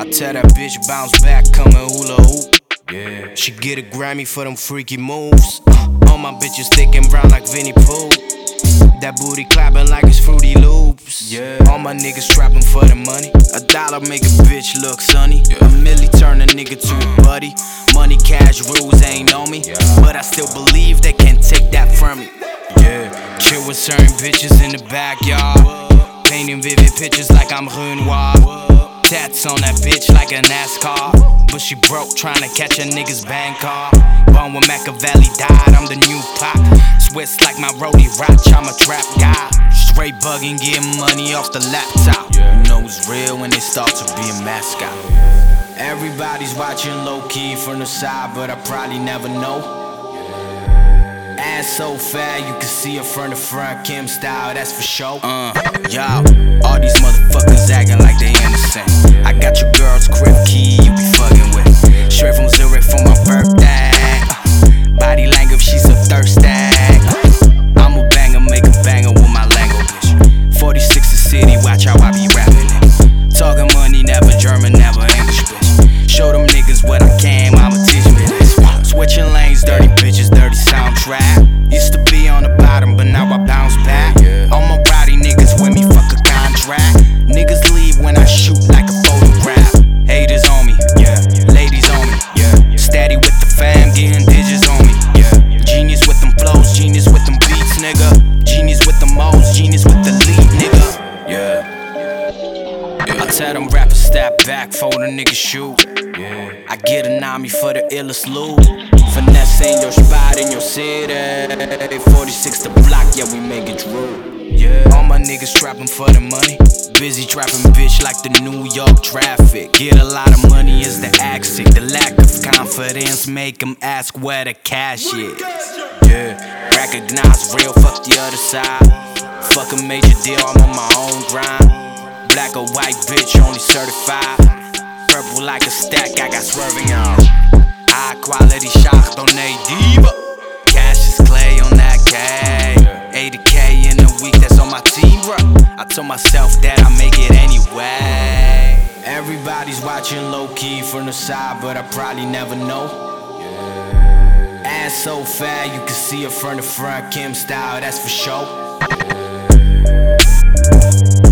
tell that bitch bounce back, come and hula hoop. Yeah. She get a Grammy for them freaky moves. All my bitches thick and brown like Vinnie Pooh. That booty clapping like it's Fruity Loops. Yeah. All my niggas trapping for the money. $1 make a bitch look sunny. Yeah. A milli turn a nigga to a buddy. Money, cash, rules ain't on me. Yeah. But I still believe they can't take that from me. Yeah. Chill with certain bitches in the backyard. Painting vivid pictures like I'm Renoir. Tats on that bitch like a NASCAR. But she broke tryna catch a nigga's bank car. Born when Machiavelli died, I'm the new Pac. Swiss like my roadie Roach, I'm a trap guy. Straight bugging, getting money off the laptop. You know it's real when they start to be a mascot. Everybody's watching low-key from the side, but I probably never know. Ass so fat, you can see her from the front, Kim style, that's for sure. Y'all, all these motherfuckers acting like they innocent. I got your girl's crib key, you be fucking with. Straight from Zurich for my birthday. Body language, she's so thirsty. I'm a banger, make a banger with my Lango, bitch. 46 the city, watch how I be rapping it. Talking money, never German, never English, bitch. Show them niggas what I can, I'ma teach me this. Switching lanes, dirty bitches, dirty soundtrack. Used to be on the bottom, but now I bounce back. All my rowdy niggas with me, fuck a contract. Niggas leave when I shoot like a photograph. Haters on me, ladies on me, steady with the fam, getting digits on me. Genius with them flows, genius with them beats, nigga. Genius with the modes, genius with the lead, nigga. I tell them rappers step back for the nigga shoot. I get a Nami for the illest loot. Finesse ain't your spot in your city. 46 the block, yeah, we make it true. All my niggas trapping for the money. Busy trapping bitch like the New York traffic. Get a lot of money is the accent. The lack of confidence make them ask where the cash is. Recognize real, fuck the other side. Fuck a major deal, I'm on my own grind. Black or white bitch, only certified. Purple like a stack, I got swerving on. High quality shots on a diva. Cash is clay on that K. 80K in a week, that's on my team, bro. I told myself that I make it anyway. Everybody's watching low-key from the side, but I probably never know. Ass so fat, you can see her from the front, Kim style, that's for sure.